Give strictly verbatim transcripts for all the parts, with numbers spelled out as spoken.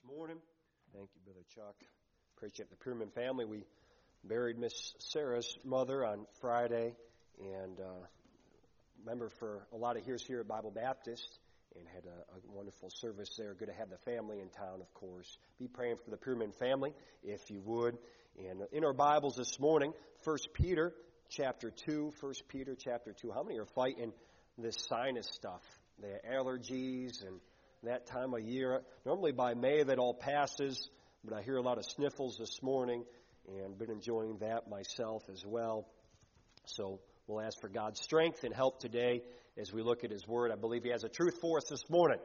Morning. Thank you, Brother Chuck. Appreciate the Pierman family. We buried Miss Sarah's mother on Friday, and uh, member for a lot of years here at Bible Baptist, and had a, a wonderful service there. Good to have the family in town, of course. Be praying for the Pierman family, if you would. And in our Bibles this morning, First Peter chapter two. First Peter chapter two. How many are fighting this sinus stuff? The allergies and that time of year. Normally by May that all passes, but I hear a lot of sniffles this morning and been enjoying that myself as well. So we'll ask for God's strength and help today as we look at His Word. I believe He has a truth for us this morning.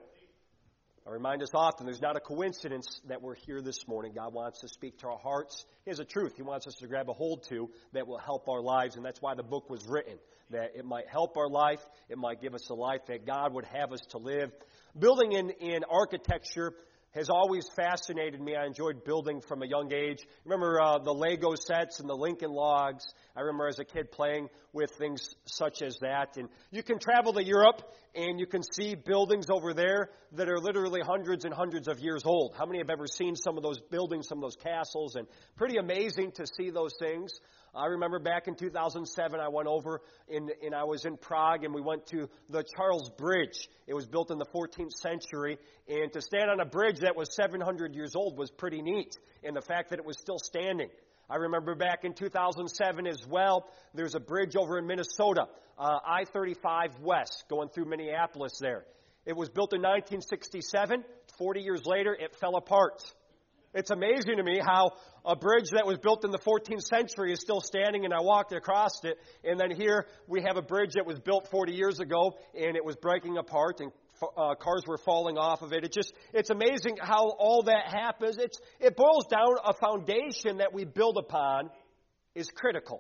I remind us often there's not a coincidence that we're here this morning. God wants to speak to our hearts. He has a truth He wants us to grab a hold to that will help our lives, and that's why the book was written, that it might help our life, it might give us a life that God would have us to live. Building in, in architecture has always fascinated me. I enjoyed building from a young age. Remember uh, the Lego sets and the Lincoln Logs? I remember as a kid playing with things such as that. And you can travel to Europe and you can see buildings over there that are literally hundreds and hundreds of years old. How many have ever seen some of those buildings, some of those castles? And pretty amazing to see those things. I remember back in two thousand seven, I went over in, and I was in Prague, and we went to the Charles Bridge. It was built in the fourteenth century, and to stand on a bridge that was seven hundred years old was pretty neat, and the fact that it was still standing. I remember back in two thousand seven as well, there's a bridge over in Minnesota, uh, I thirty-five West, going through Minneapolis there. It was built in nineteen sixty-seven. forty years later, it fell apart. It's amazing to me how a bridge that was built in the fourteenth century is still standing, and I walked across it. And then here we have a bridge that was built forty years ago, and it was breaking apart, and uh, cars were falling off of it. It just, it's amazing how all that happens. It's, it boils down, a foundation that we build upon is critical.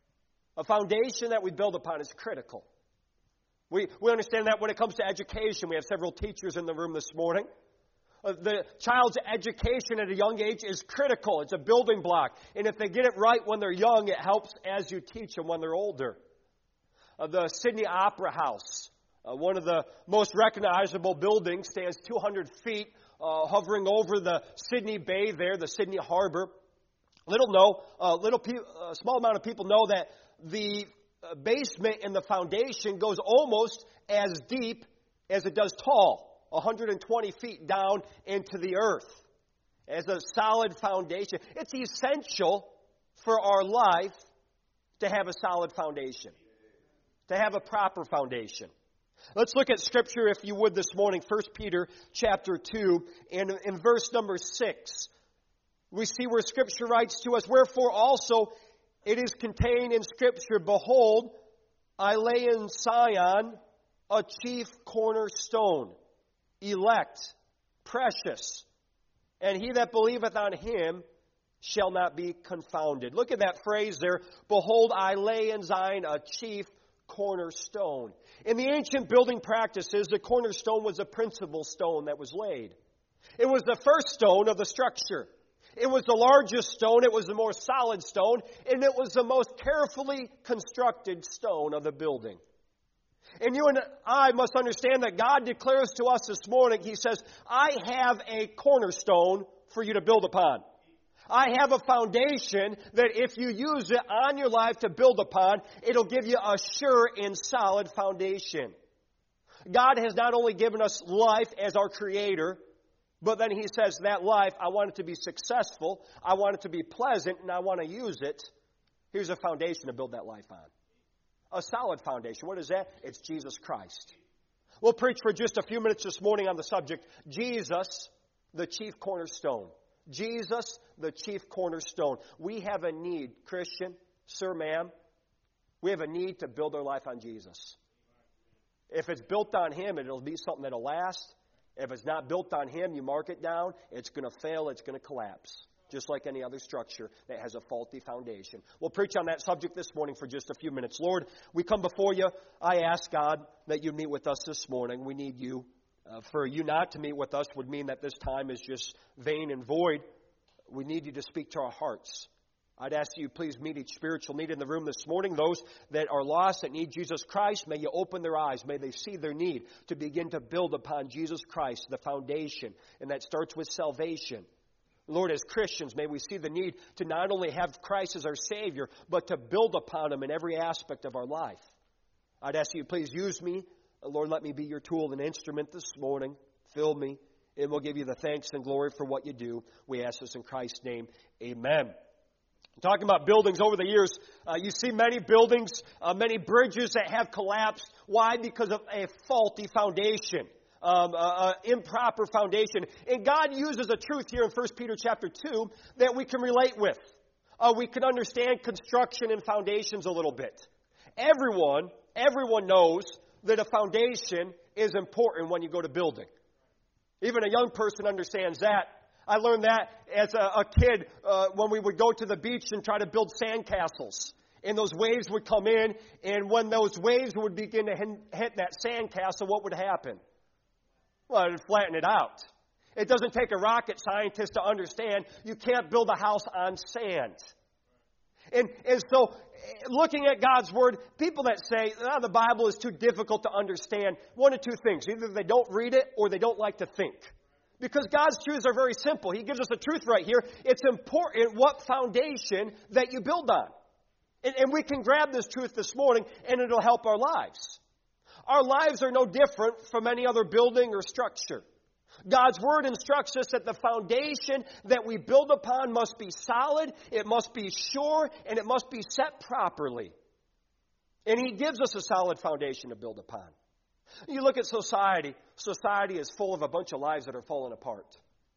A foundation that we build upon is critical. We, we understand that when it comes to education. We have several teachers in the room this morning. The child's education at a young age is critical. It's a building block. And if they get it right when they're young, it helps as you teach them when they're older. Uh, the Sydney Opera House, uh, one of the most recognizable buildings, stands two hundred feet, uh, hovering over the Sydney Bay there, the Sydney Harbor. Little know, uh, little pe- a small amount of people know that the basement and the foundation goes almost as deep as it does tall. one hundred twenty feet down into the earth as a solid foundation. It's essential for our life to have a solid foundation, to have a proper foundation. Let's look at Scripture, if you would, this morning, First Peter chapter two, and in verse number six, we see where Scripture writes to us, "Wherefore also it is contained in Scripture, Behold, I lay in Sion a chief cornerstone, elect, precious, and he that believeth on him shall not be confounded." Look at that phrase there. Behold, I lay in Zion a chief cornerstone. In the ancient building practices, the cornerstone was a principal stone that was laid. It was the first stone of the structure. It was the largest stone. It was the more solid stone. And it was the most carefully constructed stone of the building. And you and I must understand that God declares to us this morning, He says, I have a cornerstone for you to build upon. I have a foundation that if you use it on your life to build upon, it'll give you a sure and solid foundation. God has not only given us life as our Creator, but then He says that life, I want it to be successful, I want it to be pleasant, and I want to use it. Here's a foundation to build that life on. A solid foundation. What is that? It's Jesus Christ. We'll preach for just a few minutes this morning on the subject, Jesus, the chief cornerstone. Jesus, the chief cornerstone. We have a need, Christian, sir, ma'am, we have a need to build our life on Jesus. If it's built on Him, it'll be something that'll last. If it's not built on Him, you mark it down, it's going to fail, it's going to collapse. Just like any other structure that has a faulty foundation. We'll preach on that subject this morning for just a few minutes. Lord, we come before You. I ask, God, that You meet with us this morning. We need You. Uh, for You not to meet with us would mean that this time is just vain and void. We need You to speak to our hearts. I'd ask you, please meet each spiritual need in the room this morning. Those that are lost, that need Jesus Christ, may you open their eyes. May they see their need to begin to build upon Jesus Christ, the foundation. And that starts with salvation. Lord, as Christians, may we see the need to not only have Christ as our Savior, but to build upon Him in every aspect of our life. I'd ask you, please use me. Lord, let me be your tool and instrument this morning. Fill me, and we'll give you the thanks and glory for what you do. We ask this in Christ's name. Amen. Talking about buildings over the years, uh, you see many buildings, uh, many bridges that have collapsed. Why? Because of a faulty foundation, um, uh, uh, improper foundation. And God uses a truth here in First Peter chapter two that we can relate with. Uh, we can understand construction and foundations a little bit. Everyone, everyone knows that a foundation is important when you go to building. Even a young person understands that. I learned that as a, a kid uh, when we would go to the beach and try to build sandcastles. And those waves would come in, and when those waves would begin to hit that sandcastle, what would happen? Well, it would flatten it out. It doesn't take a rocket scientist to understand you can't build a house on sand. And, and so, looking at God's Word, people that say, oh, the Bible is too difficult to understand, one of two things. Either they don't read it or they don't like to think. Because God's truths are very simple. He gives us a truth right here. It's important what foundation that you build on. And, and we can grab this truth this morning, and it'll help our lives. Our lives are no different from any other building or structure. God's Word instructs us that the foundation that we build upon must be solid, it must be sure, and it must be set properly. And He gives us a solid foundation to build upon. You look at society. Society is full of a bunch of lives that are falling apart.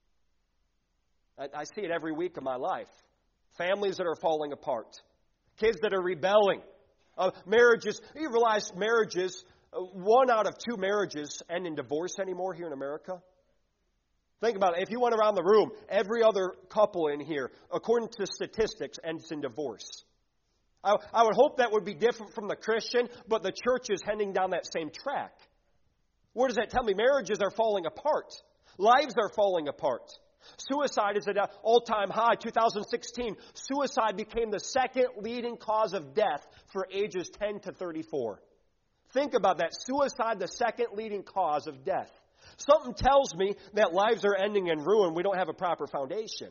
I, I see it every week of my life. Families that are falling apart. Kids that are rebelling. Uh, marriages. You realize marriages, uh, one out of two marriages end in divorce anymore here in America? Think about it. If you went around the room, every other couple in here, according to statistics, ends in divorce. I, I would hope that would be different from the Christian, but the church is heading down that same track. What does that tell me? Marriages are falling apart. Lives are falling apart. Suicide is at an all-time high. two thousand sixteen, suicide became the second leading cause of death for ages ten to thirty-four. Think about that. Suicide, the second leading cause of death. Something tells me that lives are ending in ruin. We don't have a proper foundation.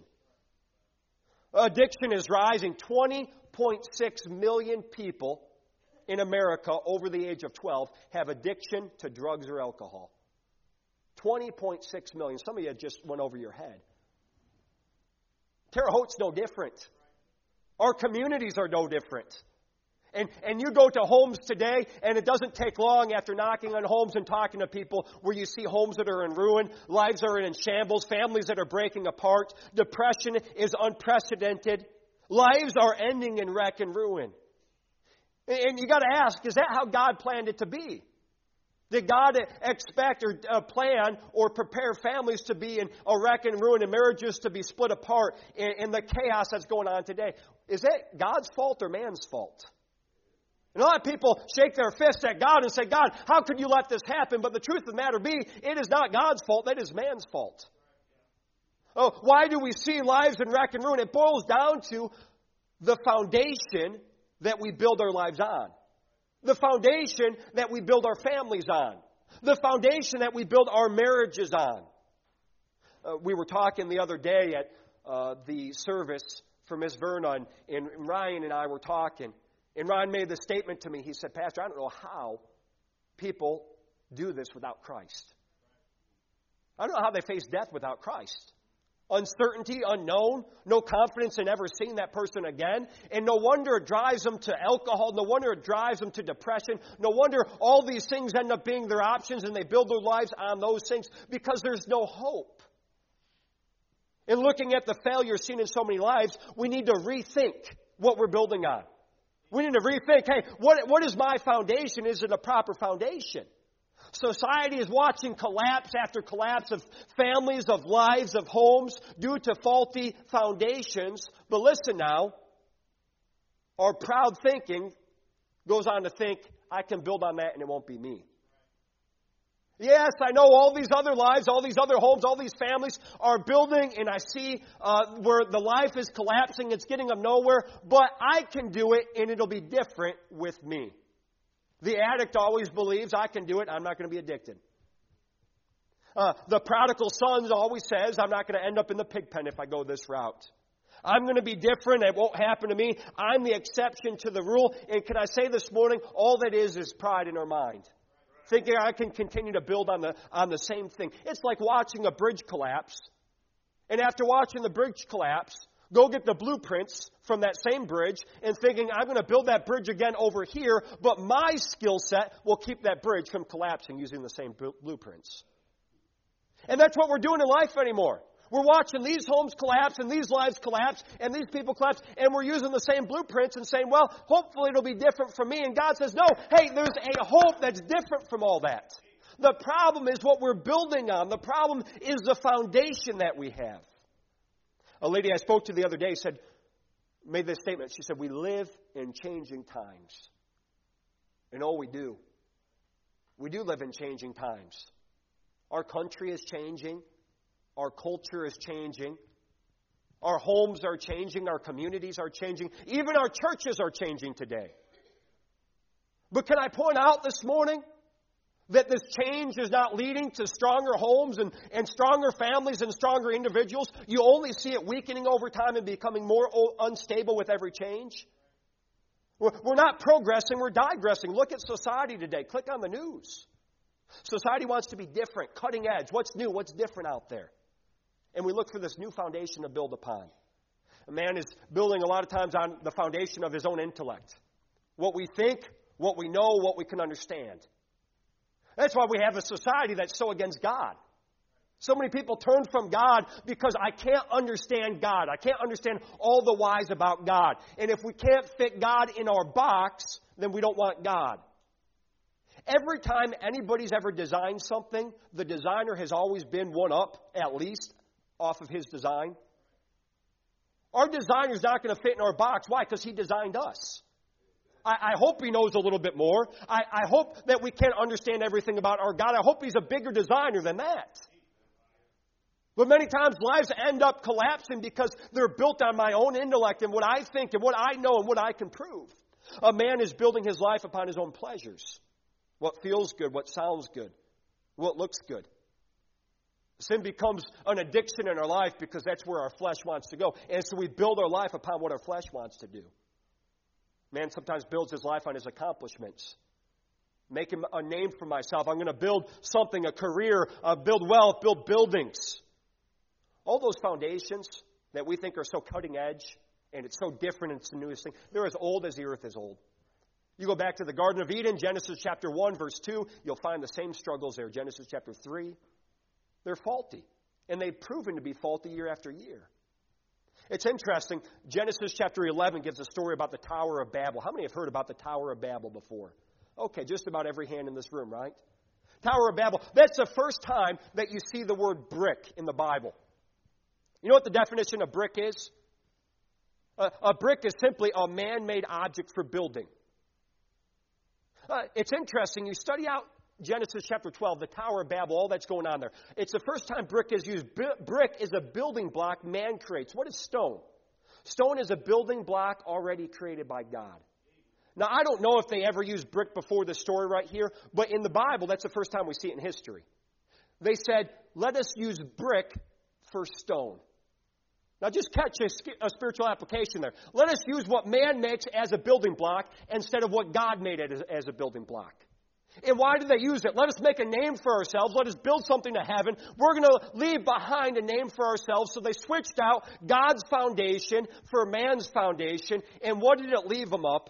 Addiction is rising. twenty point six million people in America over the age of twelve have addiction to drugs or alcohol. twenty point six million. Some of you just went over your head. Terre Haute's no different. Our communities are no different. And, and you go to homes today, and it doesn't take long after knocking on homes and talking to people where you see homes that are in ruin, lives are in shambles, families that are breaking apart. Depression is unprecedented. Lives are ending in wreck and ruin. And you got to ask, is that how God planned it to be? Did God expect or uh, plan or prepare families to be in a wreck and ruin and marriages to be split apart in, in the chaos that's going on today? Is that God's fault or man's fault? And a lot of people shake their fists at God and say, God, how could you let this happen? But the truth of the matter be, it is not God's fault, that is man's fault. Oh, why do we see lives in wreck and ruin? It boils down to the foundation that we build our lives on. The foundation that we build our families on. The foundation that we build our marriages on. Uh, we were talking the other day at uh, the service for Miz Vernon, and Ryan and I were talking. And Ryan made the statement to me. He said, Pastor, I don't know how people do this without Christ. I don't know how they face death without Christ. Uncertainty, unknown, no confidence in ever seeing that person again. And no wonder it drives them to alcohol. No wonder it drives them to depression. No wonder all these things end up being their options and they build their lives on those things because there's no hope. And looking at the failure seen in so many lives, we need to rethink what we're building on. We need to rethink, hey, what, what is my foundation? Is it a proper foundation? Society is watching collapse after collapse of families, of lives, of homes due to faulty foundations. But listen now, our proud thinking goes on to think, I can build on that and it won't be me. Yes, I know all these other lives, all these other homes, all these families are building, and I see uh, where the life is collapsing, it's getting them nowhere, but I can do it, and it'll be different with me. The addict always believes, I can do it, I'm not going to be addicted. Uh, the prodigal son always says, I'm not going to end up in the pig pen if I go this route. I'm going to be different, it won't happen to me, I'm the exception to the rule, and can I say this morning, all that is is pride in our mind. Thinking I can continue to build on the on the same thing. It's like watching a bridge collapse. And after watching the bridge collapse, go get the blueprints from that same bridge and thinking I'm going to build that bridge again over here, but my skill set will keep that bridge from collapsing using the same blueprints. And that's what we're doing in life anymore. We're watching these homes collapse and these lives collapse and these people collapse, and we're using the same blueprints and saying, well, hopefully it'll be different from me. And God says, no, hey, there's a hope that's different from all that. The problem is what we're building on. The problem is the foundation that we have. A lady I spoke to the other day said, made this statement. She said, we live in changing times. And oh, we do. We do live in changing times. Our country is changing. Our culture is changing. Our homes are changing. Our communities are changing. Even our churches are changing today. But can I point out this morning that this change is not leading to stronger homes and, and stronger families and stronger individuals? You only see it weakening over time and becoming more unstable with every change. We're, we're not progressing, we're digressing. Look at society today. Click on the news. Society wants to be different, cutting edge. What's new? What's different out there? And we look for this new foundation to build upon. A man is building a lot of times on the foundation of his own intellect. What we think, what we know, what we can understand. That's why we have a society that's so against God. So many people turn from God because I can't understand God. I can't understand all the whys about God. And if we can't fit God in our box, then we don't want God. Every time anybody's ever designed something, the designer has always been one up, at least, off of his design. Our designer's not going to fit in our box. Why? Because he designed us. I, I hope he knows a little bit more. I, I hope that we can't understand everything about our God. I hope he's a bigger designer than that. But many times lives end up collapsing because they're built on my own intellect and what I think and what I know and what I can prove. A man is building his life upon his own pleasures. What feels good, what sounds good, what looks good. Sin becomes an addiction in our life because that's where our flesh wants to go. And so we build our life upon what our flesh wants to do. Man sometimes builds his life on his accomplishments. Make him a name for myself. I'm going to build something, a career, uh, build wealth, build buildings. All those foundations that we think are so cutting edge and it's so different and it's the newest thing, they're as old as the earth is old. You go back to the Garden of Eden, Genesis chapter one, verse two, you'll find the same struggles there. Genesis chapter three. They're faulty. And they've proven to be faulty year after year. It's interesting. Genesis chapter eleven gives a story about the Tower of Babel. How many have heard about the Tower of Babel before? Okay, just about every hand in this room, right? Tower of Babel. That's the first time that you see the word brick in the Bible. You know what the definition of brick is? A, a brick is simply a man-made object for building. Uh, it's interesting. You study out Genesis chapter twelve, the Tower of Babel, all that's going on there. It's the first time brick is used. B- brick is a building block man creates. What is stone? Stone is a building block already created by God. Now, I don't know if they ever used brick before this story right here, but in the Bible, that's the first time we see it in history. They said, let us use brick for stone. Now, just catch a, a spiritual application there. Let us use what man makes as a building block instead of what God made it as, as a building block. And why do they use it? Let us make a name for ourselves. Let us build something to heaven. We're going to leave behind a name for ourselves. So they switched out God's foundation for man's foundation. And what did it leave them up?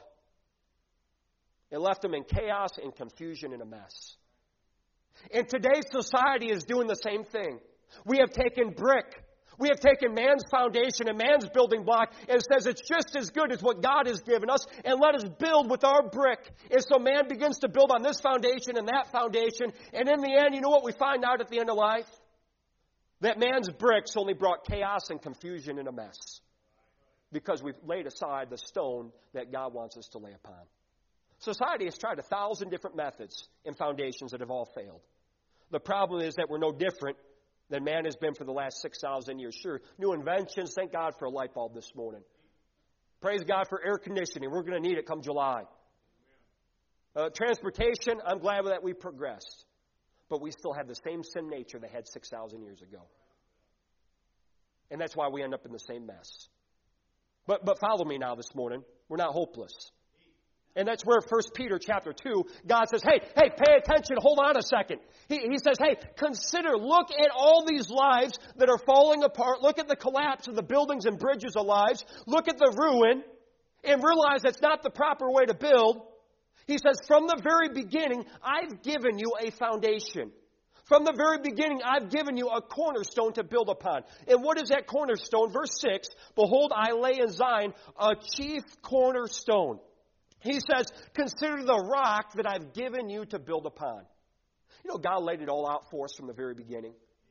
It left them in chaos and confusion and a mess. And today's society is doing the same thing. We have taken brick. We have taken man's foundation and man's building block and says it's just as good as what God has given us, and let us build with our brick. And so man begins to build on this foundation and that foundation, and in the end, you know what we find out at the end of life? That man's bricks only brought chaos and confusion and a mess because we've laid aside the stone that God wants us to lay upon. Society has tried a thousand different methods and foundations that have all failed. The problem is that we're no different than man has been for the last six thousand years. Sure, new inventions. Thank God for a light bulb this morning. Praise God for air conditioning. We're going to need it come July. Uh, transportation, I'm glad that we progressed. But we still have the same sin nature they had six thousand years ago. And that's why we end up in the same mess. But but follow me now this morning. We're not hopeless. And that's where First Peter chapter two, God says, hey, hey, pay attention, hold on a second. He, he says, hey, consider, look at all these lives that are falling apart. Look at the collapse of the buildings and bridges of lives. Look at the ruin and realize that's not the proper way to build. He says, from the very beginning, I've given you a foundation. From the very beginning, I've given you a cornerstone to build upon. And what is that cornerstone? Verse six, behold, I lay in Zion a chief cornerstone. He says, consider the rock that I've given you to build upon. You know, God laid it all out for us from the very beginning.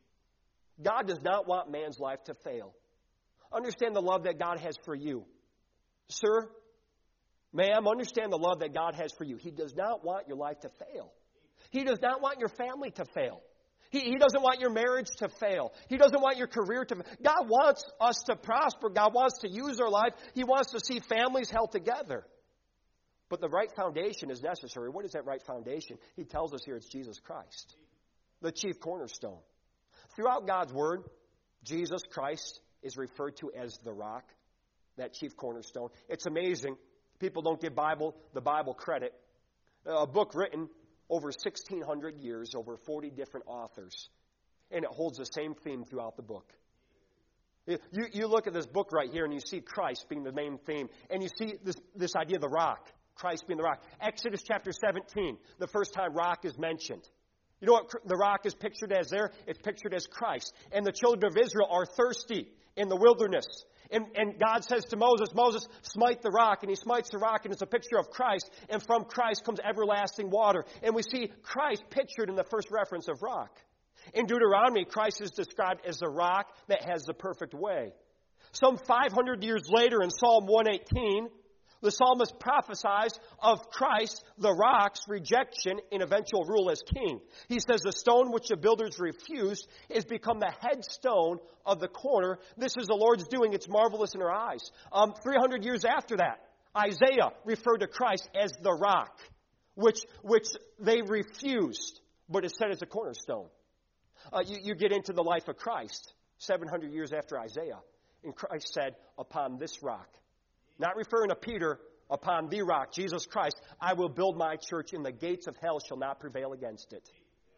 God does not want man's life to fail. Understand the love that God has for you. Sir, ma'am, understand the love that God has for you. He does not want your life to fail. He does not want your family to fail. He, he doesn't want your marriage to fail. He doesn't want your career to fail. God wants us to prosper. God wants to use our life. He wants to see families held together. But the right foundation is necessary. What is that right foundation? He tells us here it's Jesus Christ, the chief cornerstone. Throughout God's Word, Jesus Christ is referred to as the rock, that chief cornerstone. It's amazing. People don't give Bible the Bible credit. A book written over sixteen hundred years, over forty different authors, and it holds the same theme throughout the book. You, you look at this book right here, and you see Christ being the main theme, and you see this, this idea of the rock. Christ being the rock. Exodus chapter seventeen, the first time rock is mentioned. You know what the rock is pictured as there? It's pictured as Christ. And the children of Israel are thirsty in the wilderness. And, and God says to Moses, Moses, smite the rock. And he smites the rock, and it's a picture of Christ. And from Christ comes everlasting water. And we see Christ pictured in the first reference of rock. In Deuteronomy, Christ is described as the rock that has the perfect way. Some five hundred years later in Psalm one eighteen, the psalmist prophesies of Christ, the rock's rejection and eventual rule as king. He says, the stone which the builders refused is become the headstone of the corner. This is the Lord's doing. It's marvelous in our eyes. Um, three hundred years after that, Isaiah referred to Christ as the rock, which, which they refused, but is set as a cornerstone. Uh, you, you get into the life of Christ, seven hundred years after Isaiah, and Christ said, upon this rock, not referring to Peter, upon the rock, Jesus Christ, I will build my church, and the gates of hell shall not prevail against it.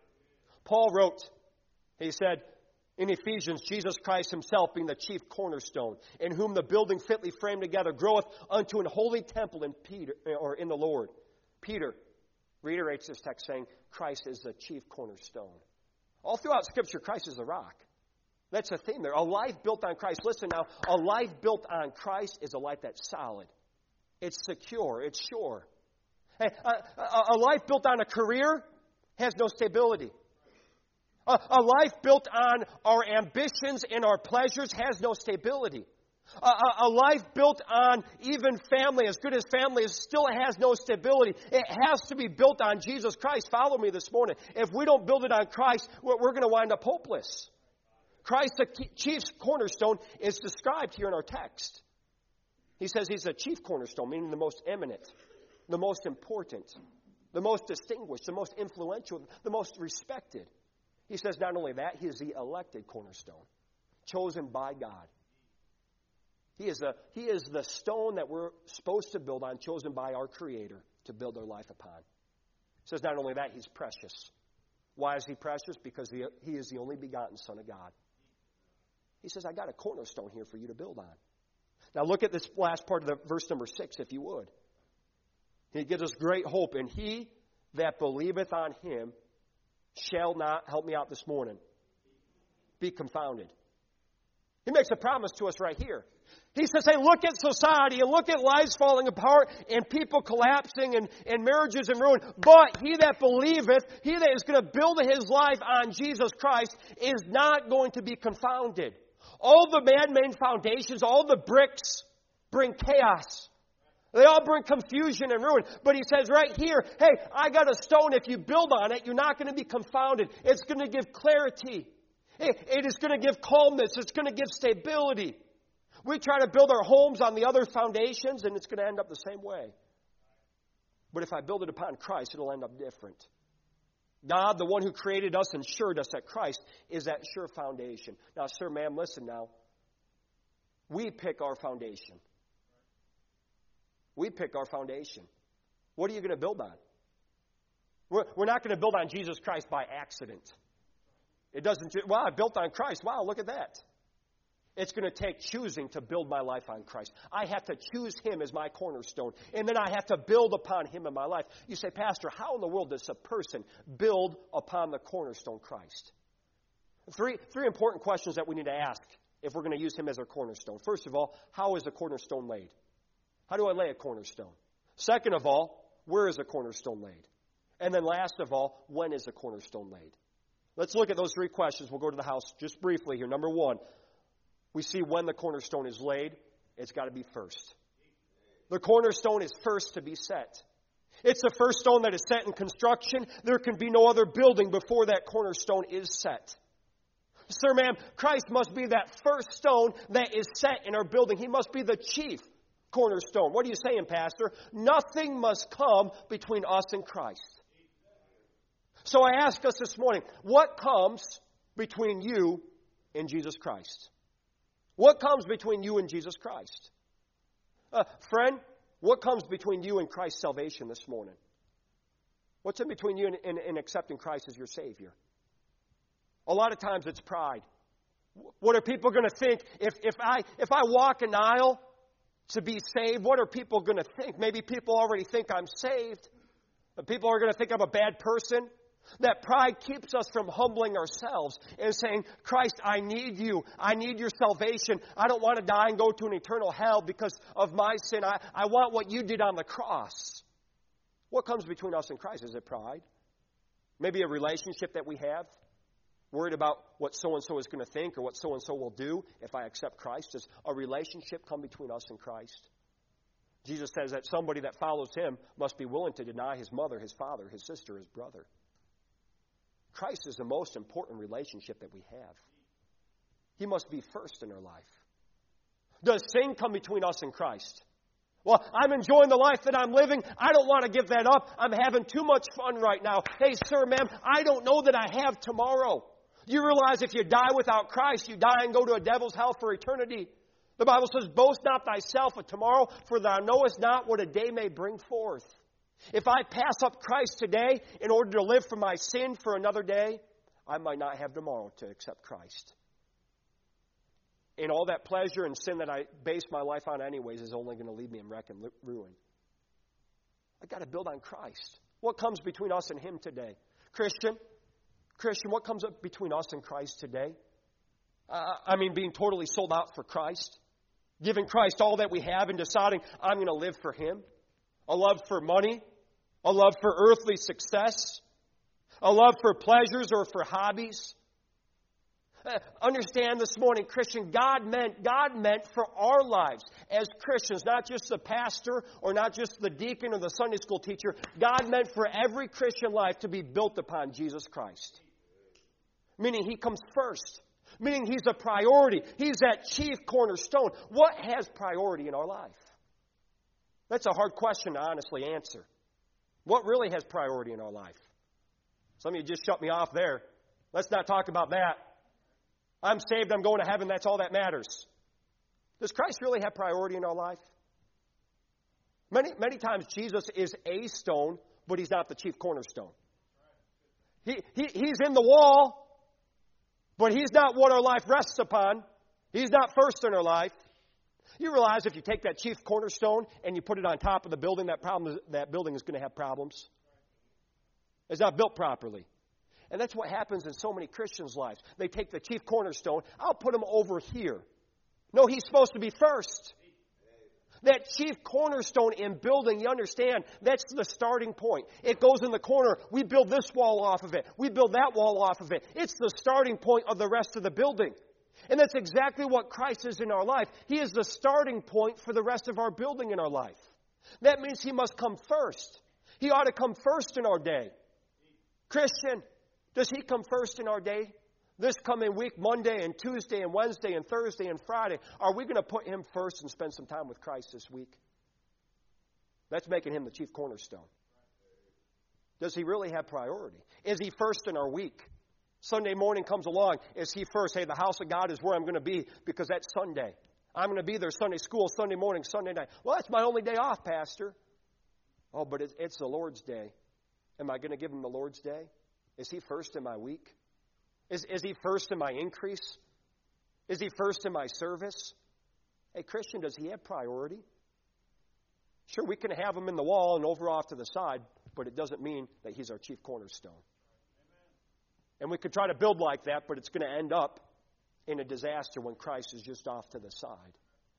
Paul wrote, he said in Ephesians, Jesus Christ himself being the chief cornerstone, in whom the building fitly framed together groweth unto an holy temple in Peter, or in the Lord. Peter reiterates this text saying, Christ is the chief cornerstone. All throughout Scripture, Christ is the rock. That's the theme there. A life built on Christ. Listen now, a life built on Christ is a life that's solid. It's secure. It's sure. Hey, a, a, a life built on a career has no stability. A, a life built on our ambitions and our pleasures has no stability. A, a, a life built on even family, as good as family is, still has no stability. It has to be built on Jesus Christ. Follow me this morning. If we don't build it on Christ, we're, we're going to wind up hopeless. Christ, the chief cornerstone, is described here in our text. He says he's the chief cornerstone, meaning the most eminent, the most important, the most distinguished, the most influential, the most respected. He says not only that, he is the elected cornerstone, chosen by God. He is, a, he is the stone that we're supposed to build on, chosen by our Creator to build our life upon. He says not only that, he's precious. Why is he precious? Because he, he is the only begotten Son of God. He says, I got a cornerstone here for you to build on. Now look at this last part of the verse number six, if you would. He gives us great hope. And he that believeth on him shall not, help me out this morning, be confounded. He makes a promise to us right here. He says, hey, look at society and look at lives falling apart and people collapsing and, and marriages in ruin. But he that believeth, he that is going to build his life on Jesus Christ is not going to be confounded. All the man-made foundations, all the bricks bring chaos. They all bring confusion and ruin. But he says right here, hey, I got a stone. If you build on it, you're not going to be confounded. It's going to give clarity. It is going to give calmness. It's going to give stability. We try to build our homes on the other foundations, and it's going to end up the same way. But if I build it upon Christ, it'll end up different. God, the one who created us and assured us that Christ is that sure foundation. Now, sir, ma'am, listen now. We pick our foundation. We pick our foundation. What are you going to build on? We're, we're not going to build on Jesus Christ by accident. It doesn't, well, I built on Christ. Wow, look at that. It's going to take choosing to build my life on Christ. I have to choose Him as my cornerstone. And then I have to build upon Him in my life. You say, Pastor, how in the world does a person build upon the cornerstone Christ? Three, three important questions that we need to ask if we're going to use Him as our cornerstone. First of all, how is a cornerstone laid? How do I lay a cornerstone? Second of all, where is a cornerstone laid? And then last of all, when is a cornerstone laid? Let's look at those three questions. We'll go to the house just briefly here. Number one, we see when the cornerstone is laid. It's got to be first. The cornerstone is first to be set. It's the first stone that is set in construction. There can be no other building before that cornerstone is set. Sir, ma'am, Christ must be that first stone that is set in our building. He must be the chief cornerstone. What are you saying, Pastor? Nothing must come between us and Christ. So I ask us this morning, what comes between you and Jesus Christ? What comes between you and Jesus Christ? Uh, friend, what comes between you and Christ's salvation this morning? What's in between you and, and, and accepting Christ as your Savior? A lot of times it's pride. What are people going to think if, if I if I walk an aisle to be saved? What are people going to think? Maybe people already think I'm saved. People are going to think I'm a bad person. That pride keeps us from humbling ourselves and saying, Christ, I need you. I need your salvation. I don't want to die and go to an eternal hell because of my sin. I, I want what you did on the cross. What comes between us and Christ? Is it pride? Maybe a relationship that we have? Worried about what so-and-so is going to think or what so-and-so will do if I accept Christ? Does a relationship come between us and Christ? Jesus says that somebody that follows Him must be willing to deny his mother, his father, his sister, his brother. Christ is the most important relationship that we have. He must be first in our life. Does sin come between us and Christ? Well, I'm enjoying the life that I'm living. I don't want to give that up. I'm having too much fun right now. Hey, sir, ma'am, I don't know that I have tomorrow. You realize if you die without Christ, you die and go to a devil's hell for eternity. The Bible says, boast not thyself of tomorrow, for thou knowest not what a day may bring forth. If I pass up Christ today in order to live for my sin for another day, I might not have tomorrow to accept Christ. And all that pleasure and sin that I base my life on anyways is only going to leave me in wreck and ruin. I've got to build on Christ. What comes between us and Him today? Christian, Christian, what comes up between us and Christ today? Uh, I mean, being totally sold out for Christ. Giving Christ all that we have and deciding I'm going to live for Him. A love for money, a love for earthly success, a love for pleasures or for hobbies. Uh, understand this morning, Christian, God meant God meant for our lives as Christians, not just the pastor or not just the deacon or the Sunday school teacher. God meant for every Christian life to be built upon Jesus Christ. Meaning He comes first. Meaning He's a priority. He's that chief cornerstone. What has priority in our life? That's a hard question to honestly answer. What really has priority in our life? Some of you just shut me off there. Let's not talk about that. I'm saved, I'm going to heaven, that's all that matters. Does Christ really have priority in our life? Many, many times Jesus is a stone, but He's not the chief cornerstone. He, he, he's in the wall, but He's not what our life rests upon. He's not first in our life. You realize if you take that chief cornerstone and you put it on top of the building, that problem is, that building is going to have problems. It's not built properly. And that's what happens in so many Christians' lives. They take the chief cornerstone, I'll put him over here. No, he's supposed to be first. That chief cornerstone in building, you understand, that's the starting point. It goes in the corner. We build this wall off of it. We build that wall off of it. It's the starting point of the rest of the building. And that's exactly what Christ is in our life. He is the starting point for the rest of our building in our life. That means he must come first. He ought to come first in our day. Christian, does he come first in our day? This coming week, Monday and Tuesday and Wednesday and Thursday and Friday, are we going to put him first and spend some time with Christ this week? That's making him the chief cornerstone. Does he really have priority? Is he first in our week? Sunday morning comes along. Is he first? Hey, the house of God is where I'm going to be because that's Sunday. I'm going to be there Sunday school, Sunday morning, Sunday night. Well, that's my only day off, Pastor. Oh, but it's the Lord's day. Am I going to give him the Lord's day? Is he first in my week? Is, is he first in my increase? Is he first in my service? Hey, Christian, does he have priority? Sure, we can have him in the wall and over off to the side, but it doesn't mean that he's our chief cornerstone. And we could try to build like that, but it's going to end up in a disaster when Christ is just off to the side.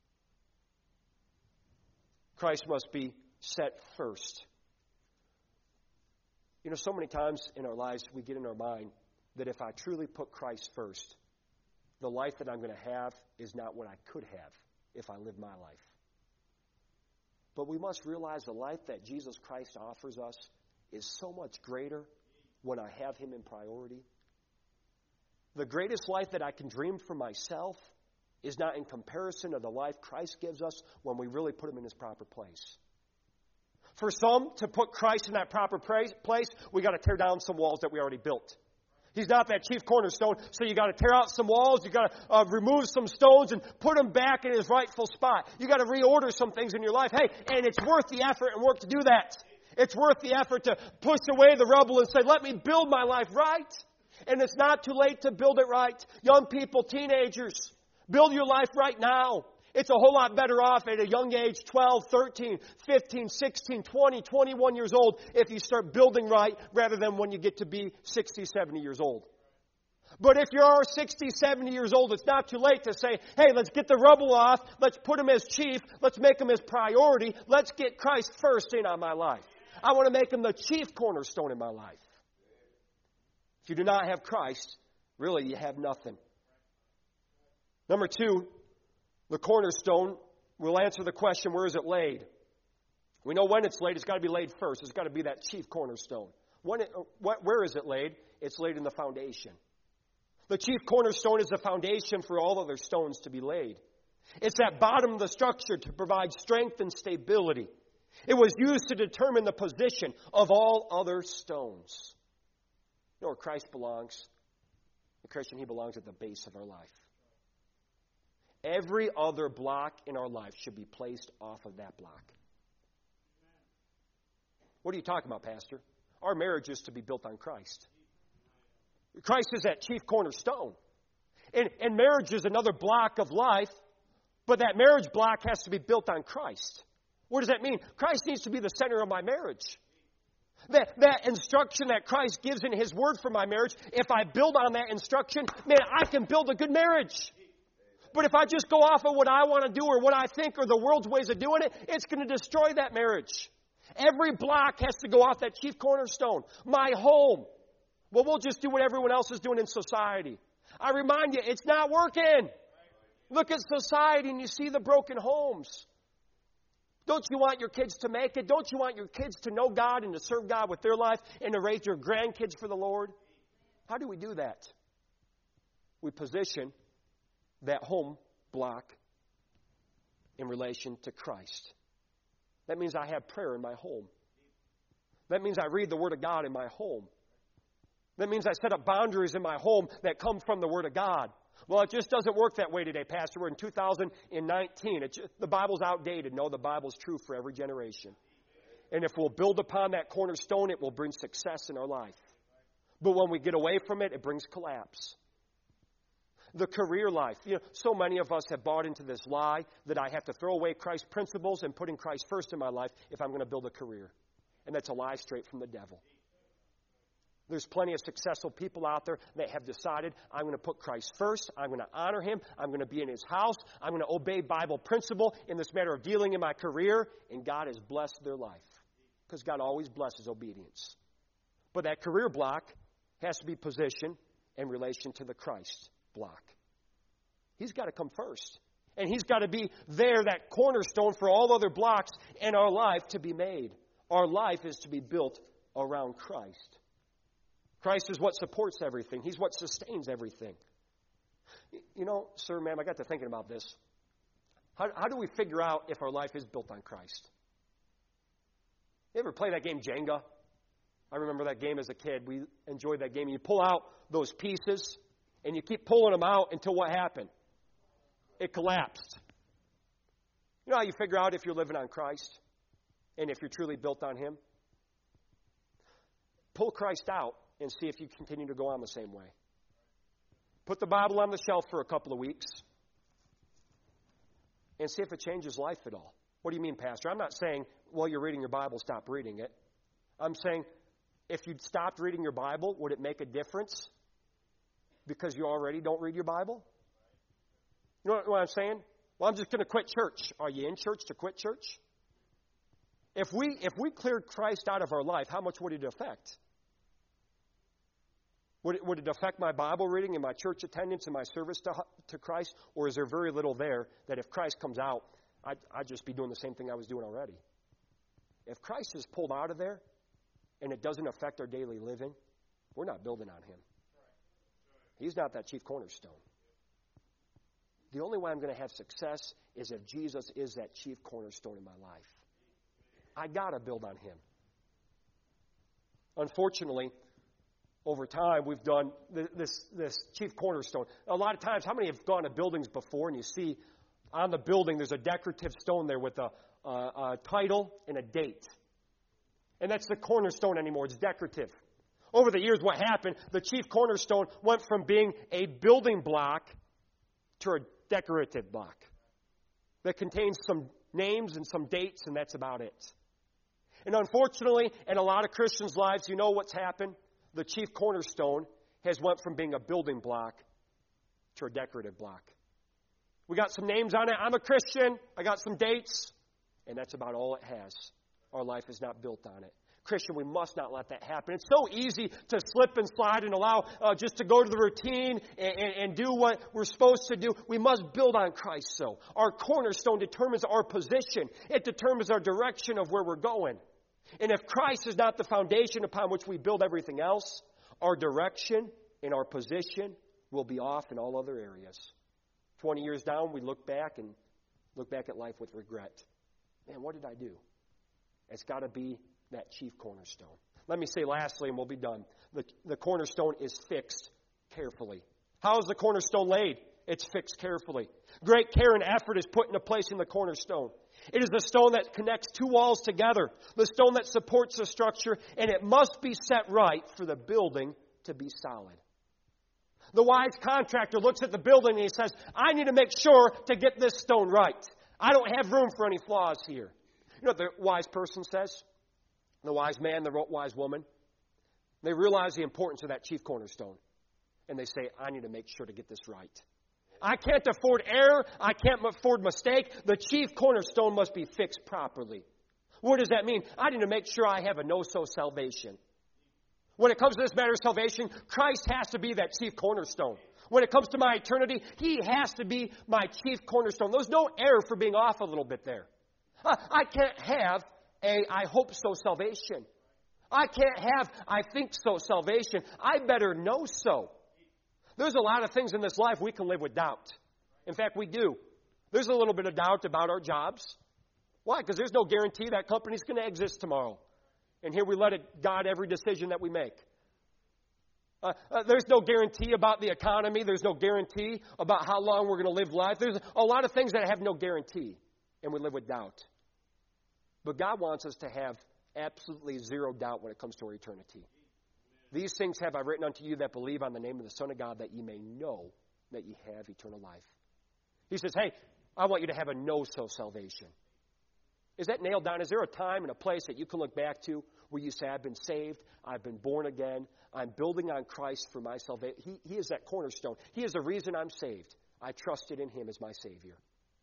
Christ must be set first. You know, so many times in our lives we get in our mind that if I truly put Christ first, the life that I'm going to have is not what I could have if I live my life. But we must realize the life that Jesus Christ offers us is so much greater when I have him in priority. The greatest life that I can dream for myself is not in comparison to the life Christ gives us when we really put him in his proper place. For some, to put Christ in that proper place, we got to tear down some walls that we already built. He's not that chief cornerstone, so you got to tear out some walls, you got to uh, remove some stones and put him back in his rightful spot. You got to reorder some things in your life. Hey, and it's worth the effort and work to do that. It's worth the effort to push away the rubble and say, let me build my life right. And it's not too late to build it right. Young people, teenagers, build your life right now. It's a whole lot better off at a young age, twelve, thirteen, fifteen, sixteen, twenty, twenty-one years old, if you start building right rather than when you get to be sixty, seventy years old. But if you are sixty, seventy years old, it's not too late to say, hey, let's get the rubble off. Let's put him as chief. Let's make him as priority. Let's get Christ first in on my life. I want to make him the chief cornerstone in my life. If you do not have Christ, really you have nothing. Number two, the cornerstone will answer the question, where is it laid? We know when it's laid. It's got to be laid first. It's got to be that chief cornerstone. When it, where is it laid? It's laid in the foundation. The chief cornerstone is the foundation for all other stones to be laid. It's that bottom of the structure to provide strength and stability. It was used to determine the position of all other stones. You know where Christ belongs? The Christian, he belongs at the base of our life. Every other block in our life should be placed off of that block. What are you talking about, Pastor? Our marriage is to be built on Christ. Christ is that chief cornerstone. And, and marriage is another block of life, but that marriage block has to be built on Christ. What does that mean? Christ needs to be the center of my marriage. That, that instruction that Christ gives in his word for my marriage, if I build on that instruction, man, I can build a good marriage. But if I just go off of what I want to do or what I think or the world's ways of doing it, it's going to destroy that marriage. Every block has to go off that chief cornerstone. My home. Well, we'll just do what everyone else is doing in society. I remind you, it's not working. Look at society and you see the broken homes. Don't you want your kids to make it? Don't you want your kids to know God and to serve God with their life and to raise your grandkids for the Lord? How do we do that? We position that home block in relation to Christ. That means I have prayer in my home. That means I read the Word of God in my home. That means I set up boundaries in my home that come from the Word of God. Well, it just doesn't work that way today, Pastor. We're in two thousand nineteen. It just, the Bible's outdated. No, the Bible's true for every generation. And if we'll build upon that cornerstone, it will bring success in our life. But when we get away from it, it brings collapse. The career life. You know, so many of us have bought into this lie that I have to throw away Christ's principles and putting Christ first in my life if I'm going to build a career. And that's a lie straight from the devil. There's plenty of successful people out there that have decided, I'm going to put Christ first, I'm going to honor him, I'm going to be in his house, I'm going to obey Bible principle in this matter of dealing in my career, and God has blessed their life. Because God always blesses obedience. But that career block has to be positioned in relation to the Christ block. He's got to come first. And He's got to be there, that cornerstone for all other blocks in our life to be made. Our life is to be built around Christ. Christ is what supports everything. He's what sustains everything. You know, sir, ma'am, I got to thinking about this. How, how do we figure out if our life is built on Christ? You ever play that game Jenga? I remember that game as a kid. We enjoyed that game. You pull out those pieces, and you keep pulling them out until what happened? It collapsed. You know how you figure out if you're living on Christ and if you're truly built on Him? Pull Christ out and see if you continue to go on the same way. Put the Bible on the shelf for a couple of weeks and see if it changes life at all. What do you mean, Pastor? I'm not saying while you're reading your Bible, stop reading it. I'm saying if you stopped reading your Bible, would it make a difference because you already don't read your Bible? You know what I'm saying? Well, I'm just going to quit church. Are you in church to quit church? If we if we cleared Christ out of our life, how much would it affect? Would it, would it affect my Bible reading and my church attendance and my service to, to Christ? Or is there very little there that if Christ comes out, I'd, I'd just be doing the same thing I was doing already? If Christ is pulled out of there and it doesn't affect our daily living, we're not building on Him. He's not that chief cornerstone. The only way I'm going to have success is if Jesus is that chief cornerstone in my life. I got to build on Him. Unfortunately, over time, we've done this, this chief cornerstone. A lot of times, how many have gone to buildings before and you see on the building there's a decorative stone there with a, a, a title and a date? And that's the cornerstone anymore. It's decorative. Over the years, what happened, the chief cornerstone went from being a building block to a decorative block that contains some names and some dates, and that's about it. And unfortunately, in a lot of Christians' lives, you know what's happened? The chief cornerstone has went from being a building block to a decorative block. We got some names on it. I'm a Christian. I got some dates. And that's about all it has. Our life is not built on it. Christian, we must not let that happen. It's so easy to slip and slide and allow uh, just to go to the routine and, and, and do what we're supposed to do. We must build on Christ so. Our cornerstone determines our position. It determines our direction of where we're going. And if Christ is not the foundation upon which we build everything else, our direction and our position will be off in all other areas. Twenty years down, we look back and look back at life with regret. Man, what did I do? It's got to be that chief cornerstone. Let me say lastly, and we'll be done. The, the cornerstone is fixed carefully. How is the cornerstone laid? It's fixed carefully. Great care and effort is put into place in the cornerstone. It is the stone that connects two walls together, the stone that supports the structure, and it must be set right for the building to be solid. The wise contractor looks at the building and he says, I need to make sure to get this stone right. I don't have room for any flaws here. You know what the wise person says? The wise man, the wise woman? They realize the importance of that chief cornerstone. And they say, I need to make sure to get this right. I can't afford error. I can't afford mistake. The chief cornerstone must be fixed properly. What does that mean? I need to make sure I have a no-so salvation. When it comes to this matter of salvation, Christ has to be that chief cornerstone. When it comes to my eternity, He has to be my chief cornerstone. There's no error for being off a little bit there. I can't have a I hope so salvation. I can't have I think so salvation. I better know so. There's a lot of things in this life we can live with doubt. In fact, we do. There's a little bit of doubt about our jobs. Why? Because there's no guarantee that company's going to exist tomorrow. And here we let it guide every decision that we make. Uh, uh, there's no guarantee about the economy. There's no guarantee about how long we're going to live life. There's a lot of things that have no guarantee. And we live with doubt. But God wants us to have absolutely zero doubt when it comes to our eternity. These things have I written unto you that believe on the name of the Son of God, that ye may know that ye have eternal life. He says, hey, I want you to have a no-so salvation. Is that nailed down? Is there a time and a place that you can look back to where you say, I've been saved, I've been born again, I'm building on Christ for my salvation? He, he is that cornerstone. He is the reason I'm saved. I trusted in Him as my Savior.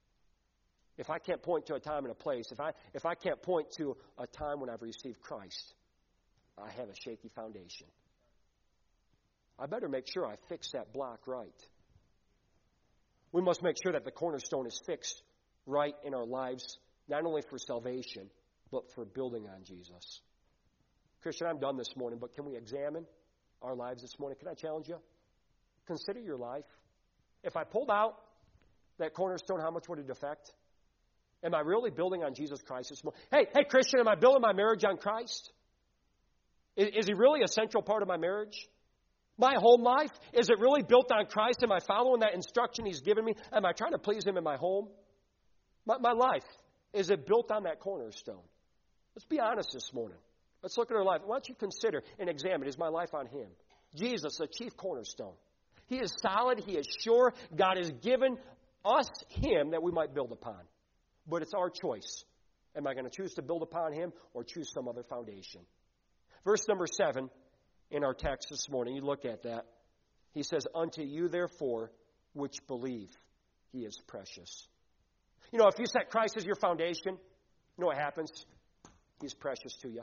If I can't point to a time and a place, if I if I can't point to a time when I've received Christ, I have a shaky foundation. I better make sure I fix that block right. We must make sure that the cornerstone is fixed right in our lives, not only for salvation, but for building on Jesus. Christian, I'm done this morning, but can we examine our lives this morning? Can I challenge you? Consider your life. If I pulled out that cornerstone, how much would it affect? Am I really building on Jesus Christ this morning? Hey, hey, Christian, am I building my marriage on Christ? Is, is He really a central part of my marriage? My home life, is it really built on Christ? Am I following that instruction He's given me? Am I trying to please Him in my home? My, my life, is it built on that cornerstone? Let's be honest this morning. Let's look at our life. Why don't you consider and examine, is my life on Him? Jesus, the chief cornerstone. He is solid. He is sure. God has given us Him that we might build upon. But it's our choice. Am I going to choose to build upon Him or choose some other foundation? Verse number seven in our text this morning, you look at that. He says, unto you therefore which believe, He is precious. You know, if you set Christ as your foundation, you know what happens? He's precious to you.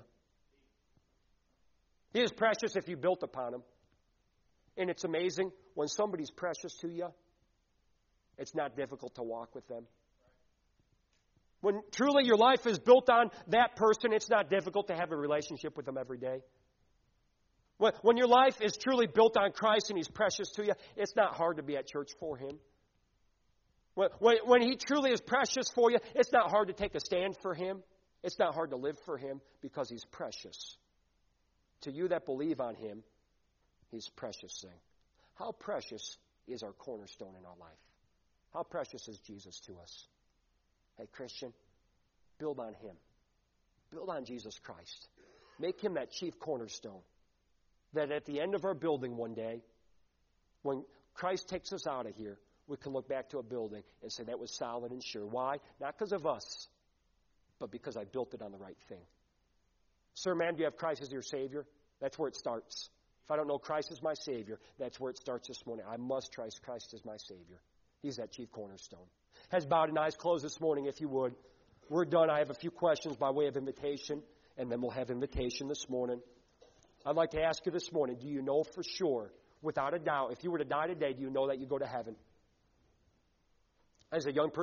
He is precious if you built upon Him. And it's amazing, when somebody's precious to you, it's not difficult to walk with them. When truly your life is built on that person, it's not difficult to have a relationship with them every day. When, when your life is truly built on Christ and He's precious to you, it's not hard to be at church for Him. When, when, when He truly is precious for you, it's not hard to take a stand for Him. It's not hard to live for Him because He's precious. To you that believe on Him, He's precious thing. How precious is our cornerstone in our life? How precious is Jesus to us? Hey, Christian, build on Him. Build on Jesus Christ. Make Him that chief cornerstone. That at the end of our building one day, when Christ takes us out of here, we can look back to a building and say that was solid and sure. Why? Not because of us, but because I built it on the right thing. Sir, man, do you have Christ as your Savior? That's where it starts. If I don't know Christ as my Savior, that's where it starts this morning. I must trust Christ as my Savior. He's that chief cornerstone. Heads bowed and eyes closed this morning, if you would. We're done. I have a few questions by way of invitation, and then we'll have invitation this morning. I'd like to ask you this morning, do you know for sure, without a doubt, if you were to die today, do you know that you go to heaven? As a young person,